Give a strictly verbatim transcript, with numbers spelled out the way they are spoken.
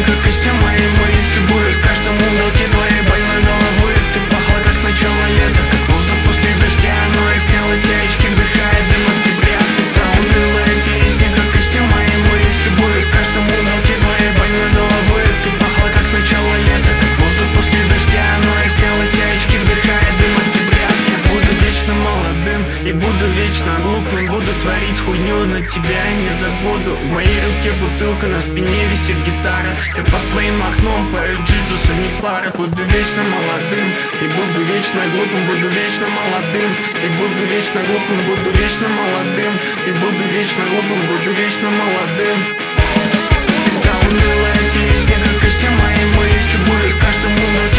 как и все мои мои. Если будет в каждом уголке твоей больной головы. Ты пахла как начало лета, как воздух после дождя. Но я снял эти очки, вдыхая дым октября. Это унылая песня, как и все мои мои. Если будет в каждом уголке твоей больной головы. Ты пахла как начало лета, как воздух после дождя. Но я снял эти очки, вдыхая дым октября. Я буду вечно молодым и буду вечно глупым. Буду творить хуйню, на тебя я не забуду. В моей руке бутылка, на спине висит гитара. Я под твоим окном пою Джизуса, не пара. Буду вечно молодым и буду вечно глупым. Буду вечно молодым и буду вечно глупым. Буду вечно молодым и буду вечно глупым. Буду вечно молодым. Это унылая песня, как и все мои мы. Если будет в каждом уголке